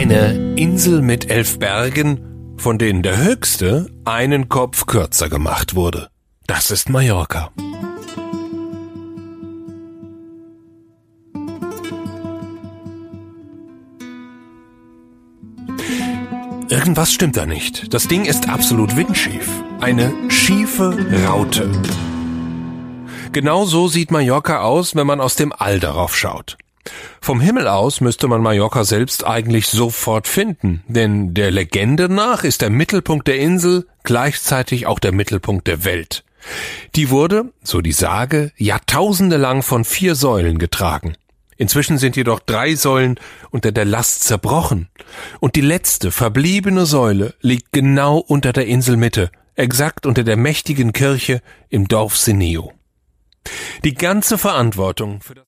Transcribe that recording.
Eine Insel mit 11 Bergen, von denen der höchste einen Kopf kürzer gemacht wurde. Das ist Mallorca. Irgendwas stimmt da nicht. Das Ding ist absolut windschief. Eine schiefe Raute. Genau so sieht Mallorca aus, wenn man aus dem All darauf schaut. Vom Himmel aus müsste man Mallorca selbst eigentlich sofort finden, denn der Legende nach ist der Mittelpunkt der Insel gleichzeitig auch der Mittelpunkt der Welt. Die wurde, so die Sage, Jahrtausende lang von 4 Säulen getragen. Inzwischen sind jedoch 3 Säulen unter der Last zerbrochen. Und die letzte, verbliebene Säule liegt genau unter der Inselmitte, exakt unter der mächtigen Kirche im Dorf Seneo. Die ganze Verantwortung für das